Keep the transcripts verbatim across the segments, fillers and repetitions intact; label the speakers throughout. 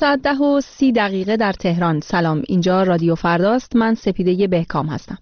Speaker 1: ساعت ده و سی دقیقه در تهران. سلام، اینجا رادیو فرداست. من سپیده بهکام هستم.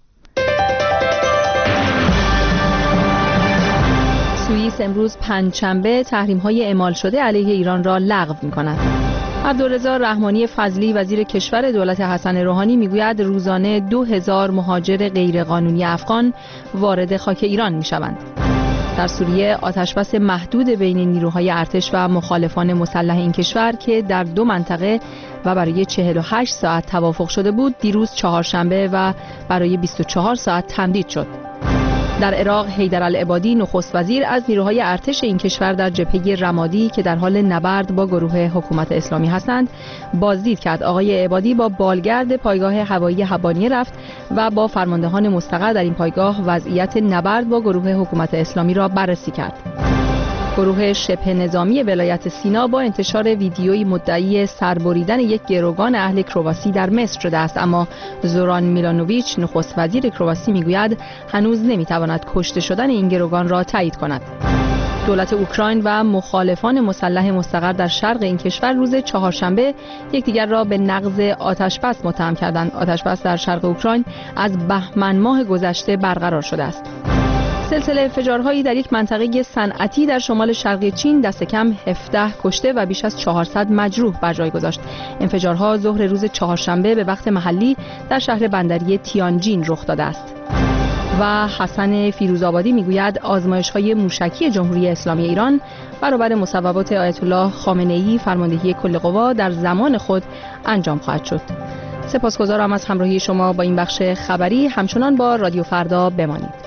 Speaker 1: سوئیس امروز پنجشنبه تحریم‌های اعمال شده علیه ایران را لغو می‌کند. عبدالرضا رحمانی فضلی وزیر کشور دولت حسن روحانی میگوید روزانه دو هزار مهاجر غیرقانونی افغان وارد خاک ایران میشوند. در سوریه آتشبس محدود بین نیروهای ارتش و مخالفان مسلح این کشور که در دو منطقه و برای چهل و هشت ساعت توافق شده بود دیروز چهارشنبه و برای بیست و چهار ساعت تمدید شد. در عراق حیدرالعبادی نخست وزیر از نیروهای ارتش این کشور در جبهه رمادی که در حال نبرد با گروه حکومت اسلامی هستند بازدید کرد. آقای عبادی با بالگرد پایگاه هوایی حبانیه رفت و با فرماندهان مستقر در این پایگاه وضعیت نبرد با گروه حکومت اسلامی را بررسی کرد. گروه شبه نظامی ولایت سینا با انتشار ویدیویی مدعی سربریدن یک گروگان اهل کرواسی در مصر شده است، اما زوران میلانوویچ نخست وزیر کرواسی میگوید هنوز نمیتواند کشته شدن این گروگان را تایید کند. دولت اوکراین و مخالفان مسلح مستقر در شرق این کشور روز چهارشنبه یکدیگر را به نقض آتشبس متهم کردند. آتشبس در شرق اوکراین از بهمن ماه گذشته برقرار شده است. سلسله انفجارهایی در یک منطقه صنعتی در شمال شرقی چین دست کم هفده کشته و بیش از چهارصد مجروح بر جای گذاشت. انفجارها ظهر روز چهارشنبه به وقت محلی در شهر بندری تیانجین رخ داده است. و حسن فیروزآبادی میگوید آزمایش‌های موشکی جمهوری اسلامی ایران برابر مصوبات آیت الله خامنه‌ای فرماندهی کل قوا در زمان خود انجام خواهد شد. سپاسگزارم از همراهی شما با این بخش خبری. همچنان با رادیو فردا بمانید.